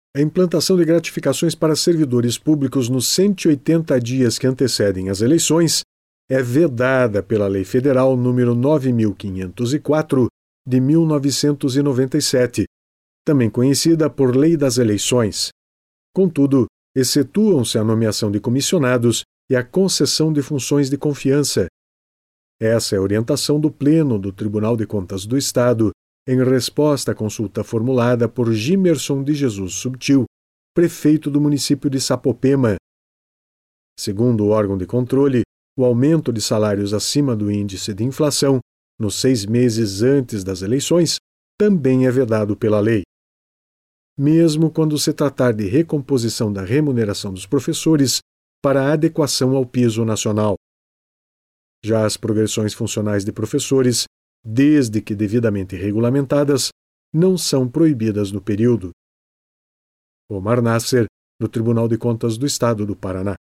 A implantação de gratificações para servidores públicos nos 180 dias que antecedem as eleições é vedada pela Lei Federal nº 9.504, de 1997, também conhecida por Lei das Eleições. Contudo, excetuam-se a nomeação de comissionados e a concessão de funções de confiança. Essa é a orientação do Pleno do Tribunal de Contas do Estado, em resposta à consulta formulada por Gimerson de Jesus Subtil, prefeito do município de Sapopema. Segundo o órgão de controle, o aumento de salários acima do índice de inflação, nos 6 meses antes das eleições, também é vedado pela lei. Mesmo quando se tratar de recomposição da remuneração dos professores para a adequação ao piso nacional. Já as progressões funcionais de professores, desde que devidamente regulamentadas, não são proibidas no período. Omar Nasser, do Tribunal de Contas do Estado do Paraná.